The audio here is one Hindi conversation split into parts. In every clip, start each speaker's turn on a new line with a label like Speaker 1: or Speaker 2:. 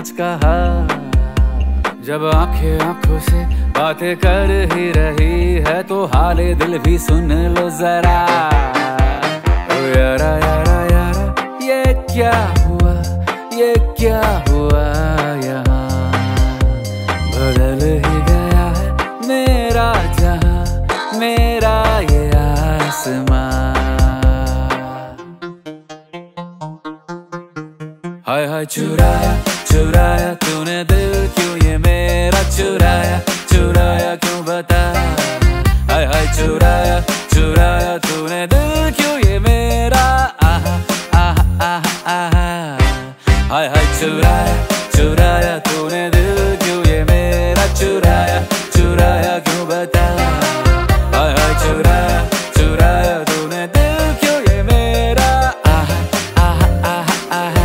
Speaker 1: कुछ कहा, जब आंखें आंखों से बातें कर ही रही है तो हाले दिल भी सुन लो जरा। ओ यारा यारा यारा ये क्या हुआ, ये क्या हुआ यहाँ, बदल ही गया है मेरा जहां, मेरा ये आसमां। हाय हाय चुराया चुराया तूने दिल क्यों ये मेरा, चुराया चुराया क्यों बता। हाय हाय चुराया चुराया तूने दिल क्यों ये मेरा, आहा आहा आहा आहा। हाय हाय चुराया चुराया तूने दिल क्यों ये मेरा, चुराया चुराया क्यों बता। हाय हाय चुराया चुराया तूने दिल क्यों ये मेरा, आहा आहा आहा आहा।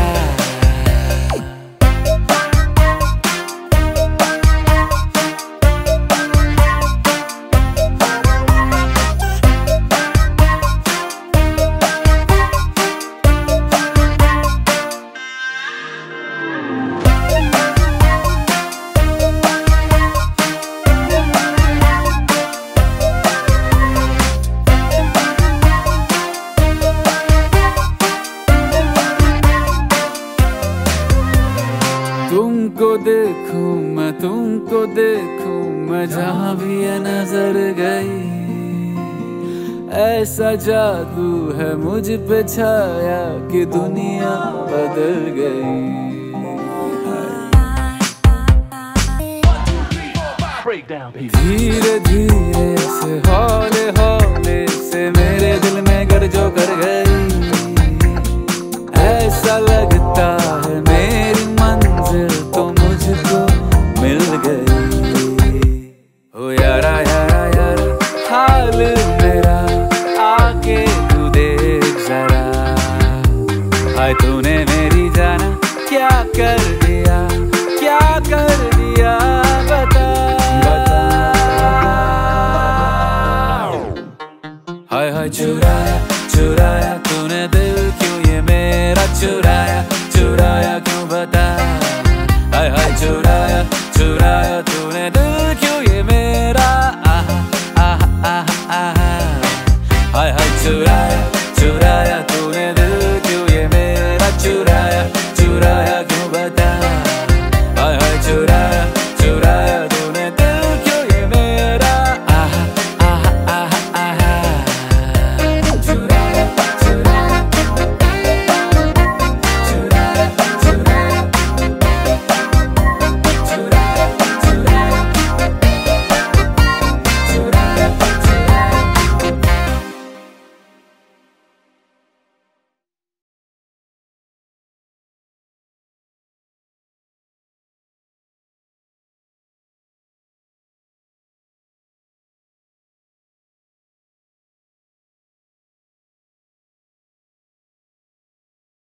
Speaker 1: तुमको देखूं मैं, तुमको देखूं मैं, जहां भी ये नजर गई, ऐसा जादू है मुझ पे छाया कि दुनिया बदल गई। धीरे